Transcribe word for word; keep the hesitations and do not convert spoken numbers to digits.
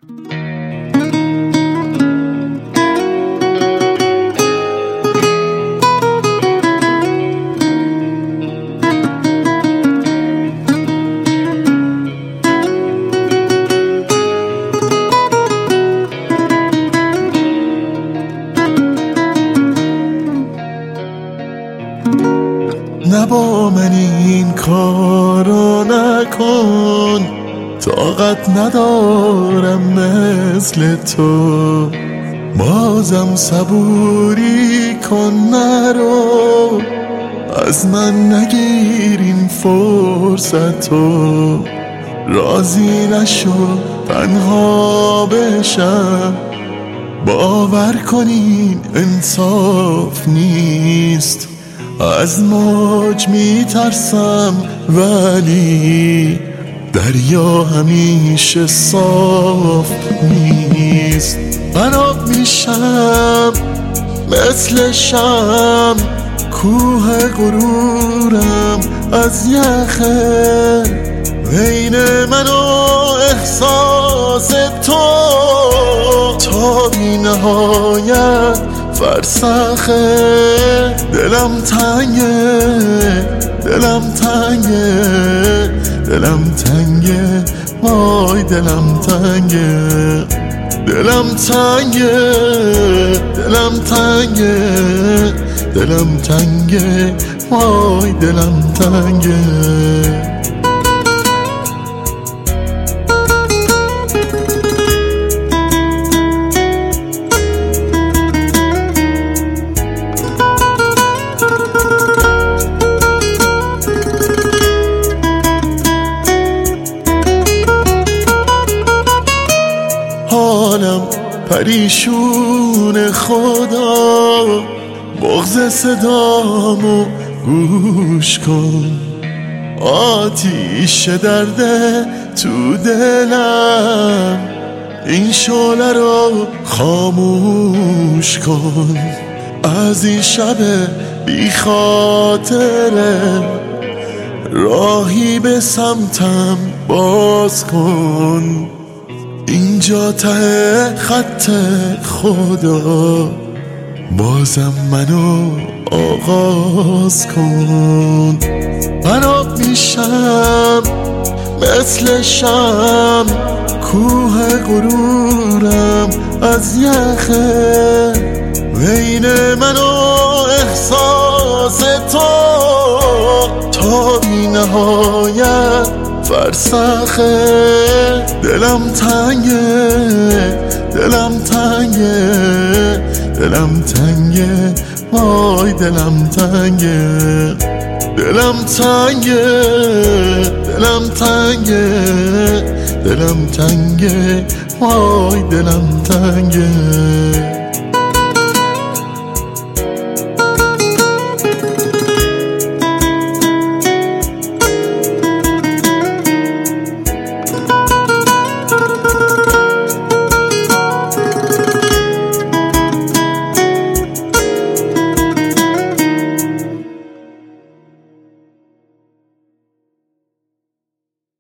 نه با من این کارو نکن، طاقت ندارم مثل تو. بازم صبوری کن، نرو از من نگیر این فرصتو. راضی نشو تنها بشم، باور کنین انصاف نیست. از موج میترسم ولی دریا همیشه صاف نیست. من آب میشم مثل شم، کوه غرورم از یخه. بین من و احساس تو تا بی نهایت فرسخه. دلم تنگه، دلم تنگه، دلم تنگه، وای دلم تنگه. دلم تنگه، دلم تنگه، دلم تنگه، وای دلم تنگه. حالم پریشون خدا، بغض صدامو گوش کن. آتیش درده تو دلم، این شعله رو خاموش کن. از این شب بی خاطره راهی به سمتم باز کن. اینجا ته خط خدا، بازم منو آغاز کن. من آب میشم مثل شم، کوه غرورم از یخه. بین من و احساس تو تا بی نهایت فرسخه. دلم تنگه، دلم تنگه، دلم تنگه، وای دلم تنگه. دلم تنگه، دلم تنگه، دلم تنگه، وای دلم تنگه.